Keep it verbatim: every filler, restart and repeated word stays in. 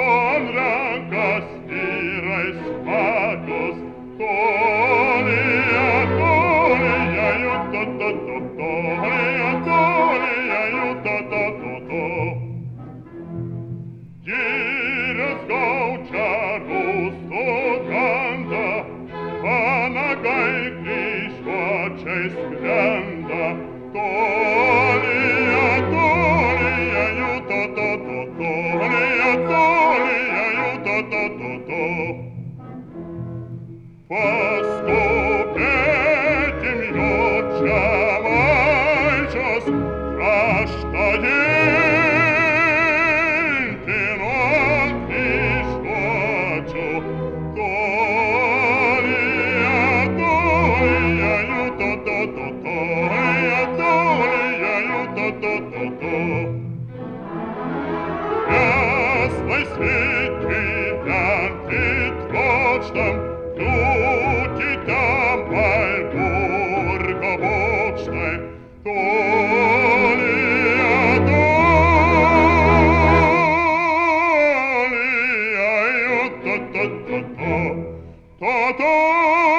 con rancas vyrais smagus, tolia, tolia, ju, to, to, to, tolia, tolia, ju, to, to, to, to. Gires gaučia rūstų ganda, panagai kryžuočiai skrenda, tolia, tolia, ju, to, to, to, tolia, tolia, ju, to, to, to, to. Paskubėkim jočia vaičios, kraštą ginti nuo kryžuočių. Tolia, tolia, ju, to, to, to, tolia, tolia, ju, to, to, to, to. Mes laisvi gyventi trokštam, kliūti tampai burgo bokštai. Tolia, tolia, ju, to, to, to, to, to, to.